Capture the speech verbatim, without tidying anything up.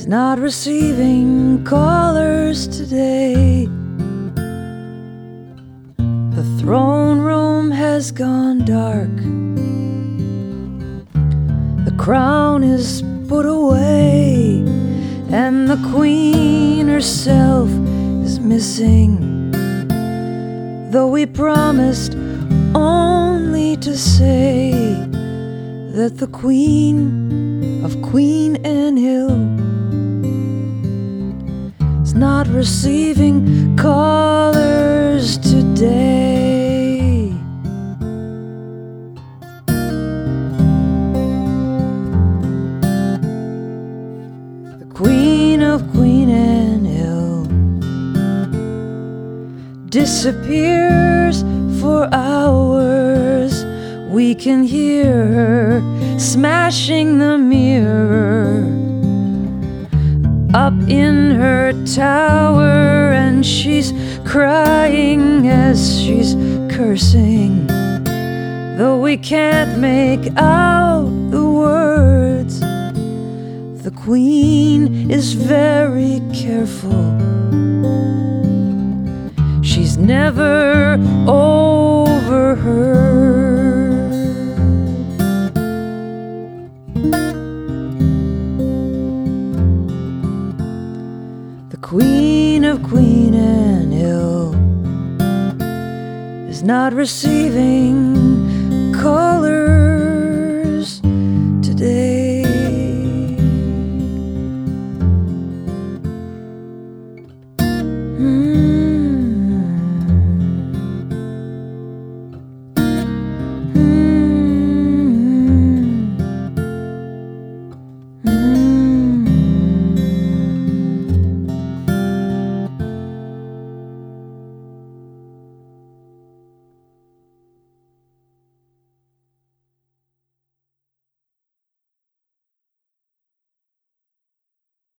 not receiving callers today. The throne room has gone dark. The crown is put away, and the queen herself is missing. Though we promised only to say that the queen of Queen Anne Hill is not receiving callers today. The queen of Queen Anne Hill disappears for hours. We can hear her smashing the mirror up in her tower, and she's crying as she's cursing. Though we can't make out the words, the queen is very careful. She's never overheard. The queen of Queen Anne Hill is not receiving